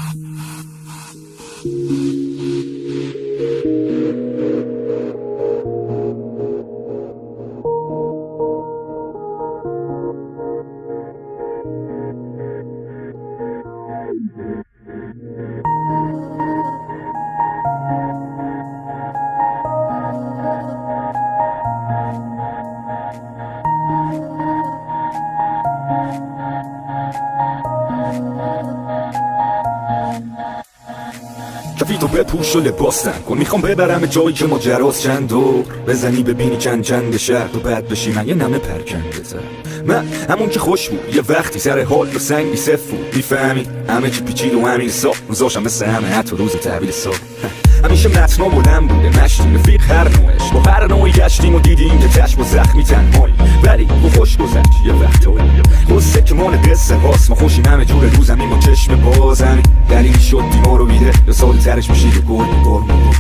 کفیتو بپوش و لباسم کن، میخوام ببرم جایی که ماجراست چند دور بزنی ببینی چند شهر تو بد بشی من یه نمه پرکنده تر. من همون که خوش بود یه وقتی سر حال و سنگی صف بود، میفهمی همه چی پیچید و همین صاف روزاشم مثل همه حتی روز تحویل صاف. همیشه متنا بلند بوده مشتی رفیق هر نوعش، با هر نوعی گشتیم و دیدیم که چشم و زخمی تنهایی، ولی با خوش گذشت یه وقتایی قصه که مال قصه هاست. ما خوشیم همه جور روزم این با چشم بازمی دلیل شد دیما رو بیده یا سال ترش میشید و گل میگل.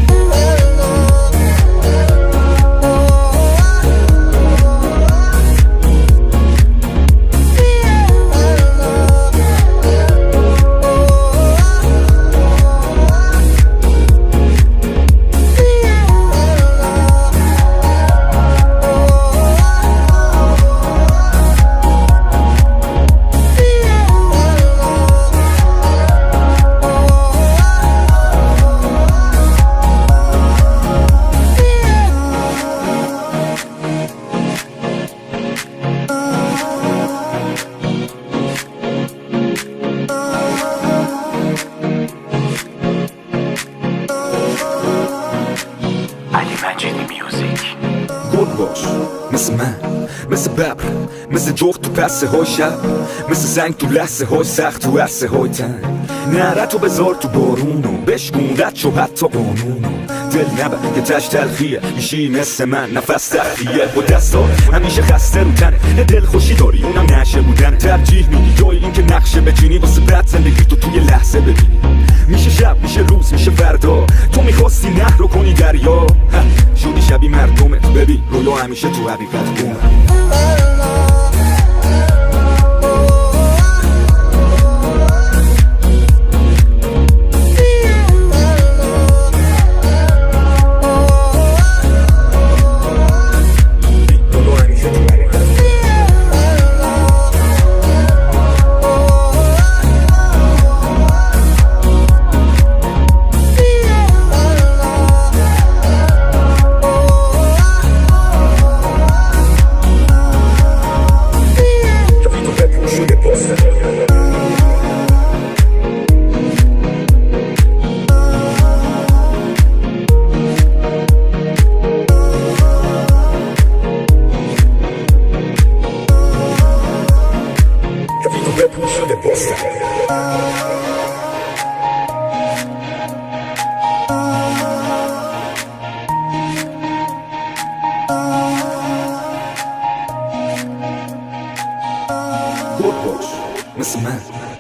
گل باش مثل من، مثل ببر، مثل جغد تو پسه های شب، مثل سنگ تو لحظه های سخت تو عرصه های تنگ. نرتو بذار تو بارونو بشکون رد شو حتی قانونو، دل نبر که تش تلخیه میشی مثل من نفس تخلیه با دستا همیشه خسته رو تنه، دل خوشی داری اونم نشه بودن، ترجیح میدی جای این که نقشه بچینی واسه بعد زندگی تو توی لحظه ببینی. میشه شب میشه روز میشه فردا، تو میخواستی نهر رو کنی دریا، شدی شبی مردمت ببین رویا همیشه تو حقیقت گمه. گل باش مثل من.